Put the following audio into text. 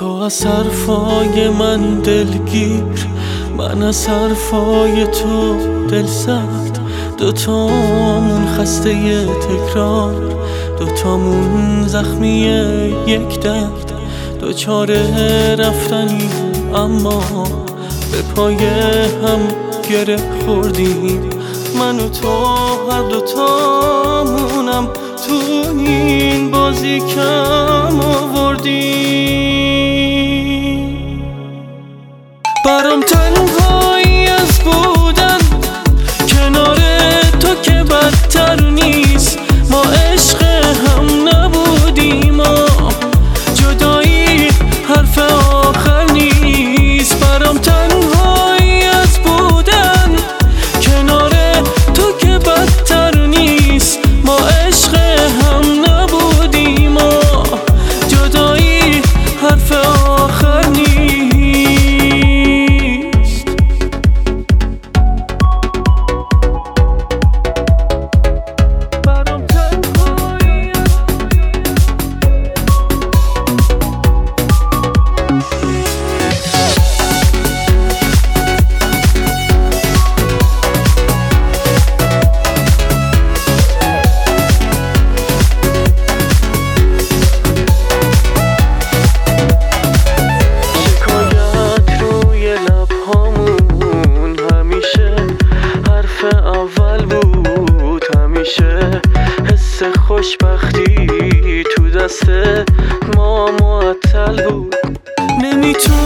تو از حرفای من دلگیر، من از حرفای تو دل سرد. دوتامون خسته ی تکرار، دوتامون زخمی یک درد. دوچاره رفتنی اما به پای هم گره خوردیم. من و تو هر دوتامونم تو این بازی کم آوردیم. برام تنهایی از بودن کنار تو که بدتر نیست. ما عشق هم نبودیم، جدایی حرف آخر نیست. برام تنهایی از بودن کنار تو که بدتر نیست. ما عشق هم نبودیم، جدایی حرف آخر نیست. اول بود همیشه حس خوشبختی تو دست ما معطل بود. نمیتونم